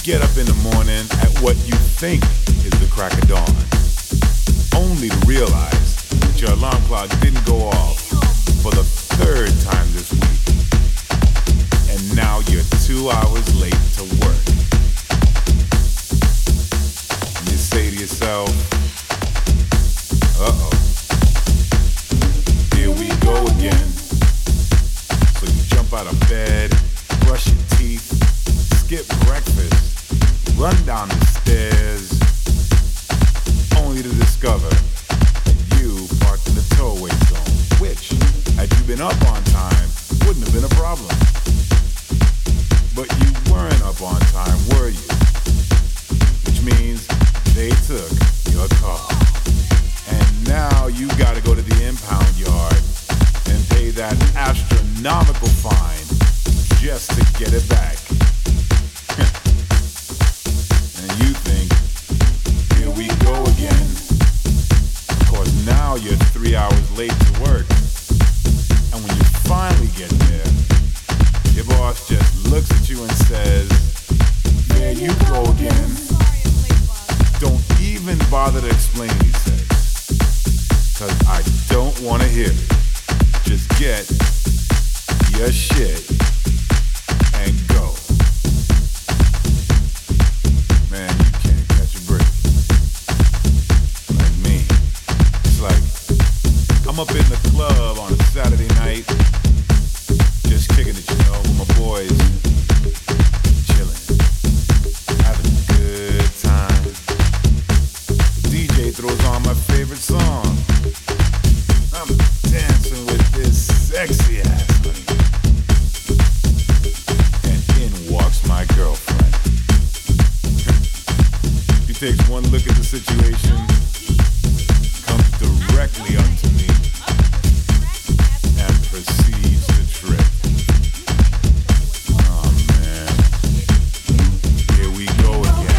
get up in the morning at what you think is the crack of dawn, only to realize that your alarm clock didn't go off for the third time this week. And now you're 2 hours late to work. And you say to yourself, uh-oh, here we go again. So you jump out of bed, brush your teeth, skip breakfast, run down the stairs, only to discover that you parked in the towaway zone, which, had you been up on time, wouldn't have been a problem. But you weren't up on time, were you? Which means they took your car. And now you gotta go to the impound yard and pay that astronomical fine just to get it back. And you think, here we go again. Of course, now you're 3 hours late to work. And when you finally get there, your boss just looks at you and says, there you go again. Don't even bother to explain, he says, 'cause I don't want to hear it. Just get your shit and go. Man, you can't catch a break. Like me. It's like I'm up in the club on a Saturday night, just kicking it, with my boys, chilling, having a good time. The DJ throws on my favorite song. I'm dancing with this sexy ass honey. And in walks my girlfriend. She takes one look at the situation, comes directly up to me, and proceeds to trip. Oh man, here we go again.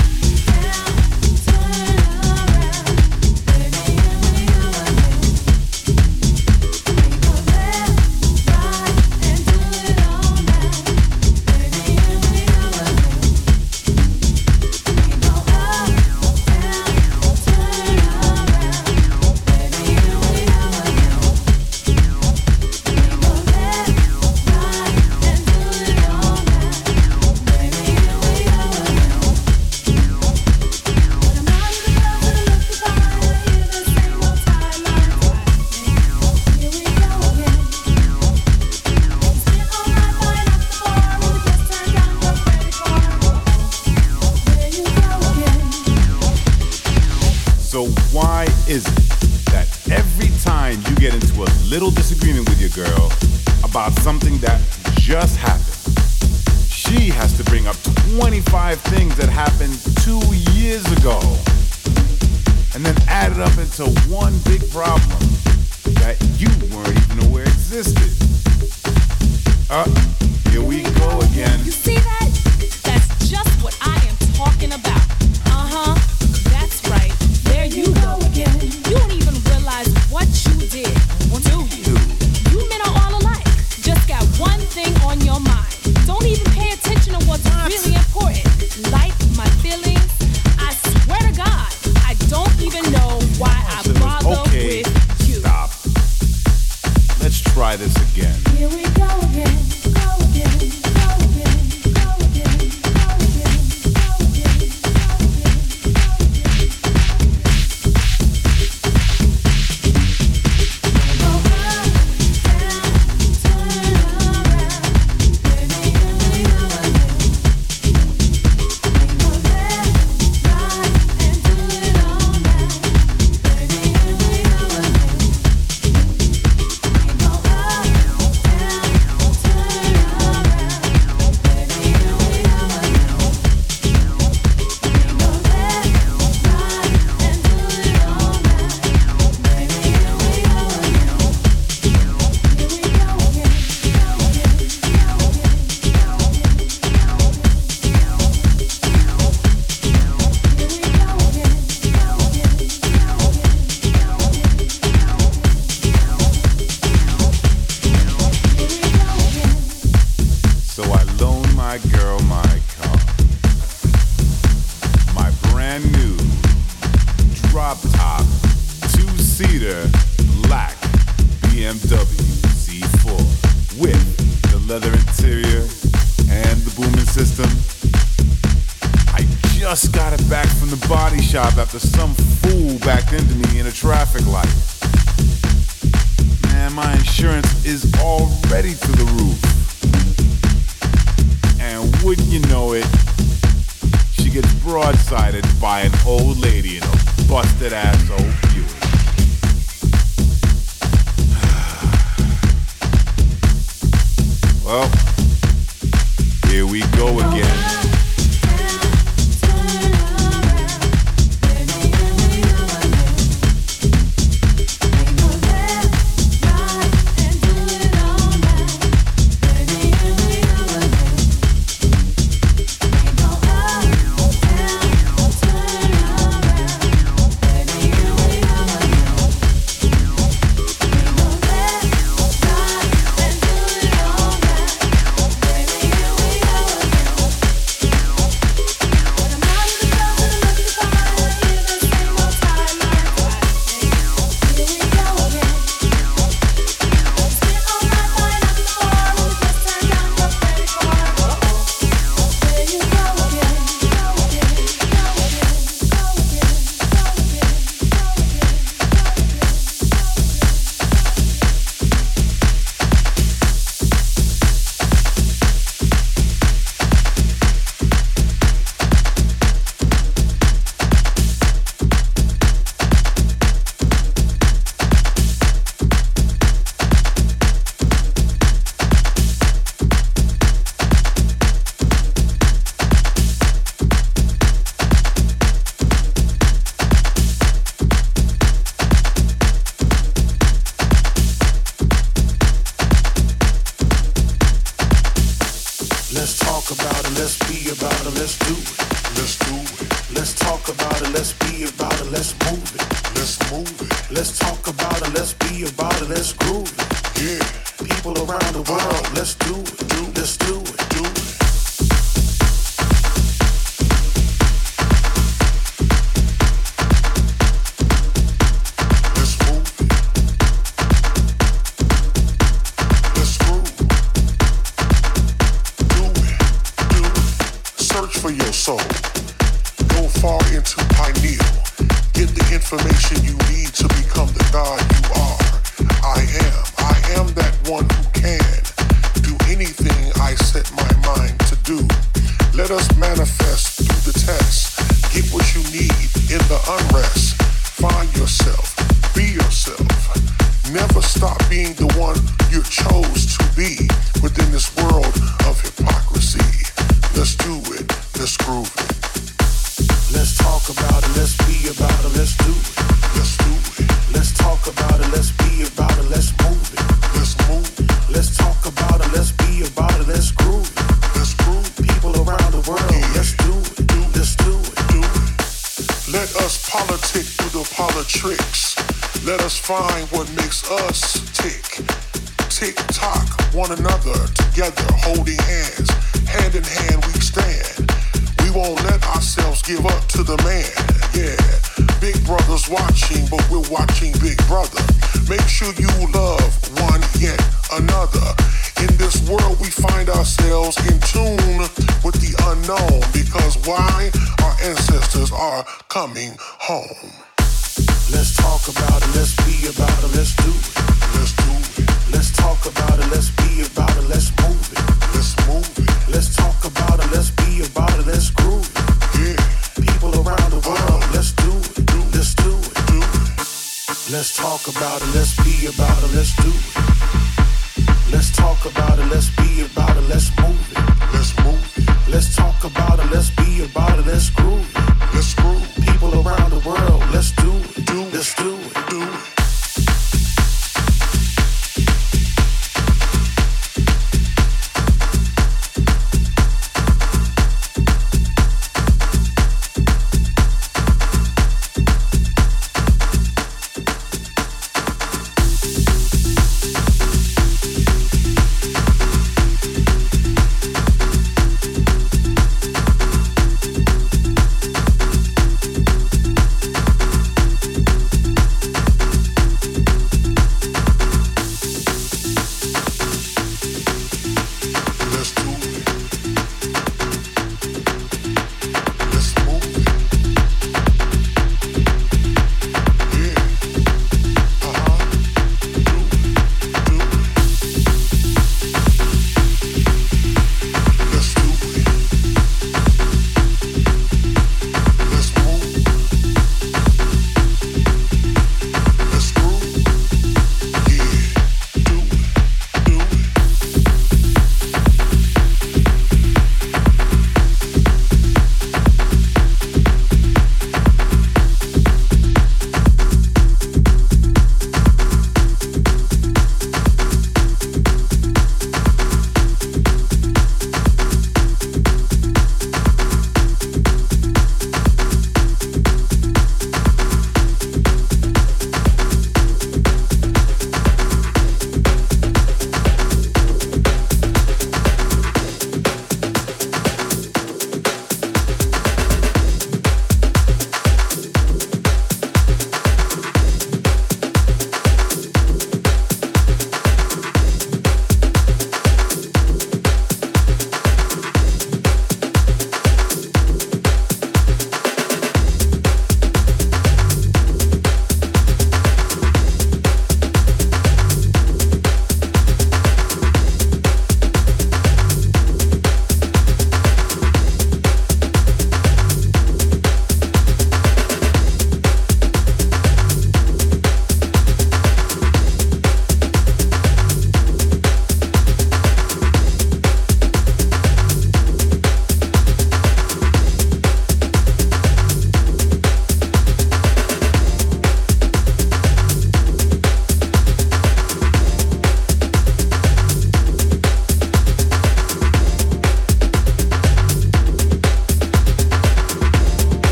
So why is it that every time you get into a little disagreement with your girl about something that just happened, she has to bring up 25 things that happened 2 years ago and then add it up into one big problem that you weren't even aware existed? Here we go again. You see that? That's just what I am talking about. That's right. There you go again. You don't even realize what you did, do you? You men are all alike. Just got one thing on your mind. Don't even pay attention to what's really important. Like my feelings. I swear to God, I don't even know why I bother with you. Stop. Let's try this again. Here we go again. Go again. Go again. Go again. signature black BMW Z4 with the leather interior and the booming system. I just got it back from the body shop after some fool backed into me in a traffic light. Man, my insurance is already through the roof. And wouldn't you know it, she gets broadsided by an old lady in a busted ass old Buick. Well, here we go again. Let's talk about it, let's be about it, let's do it. Let's talk about it, let's be about it, let's move it.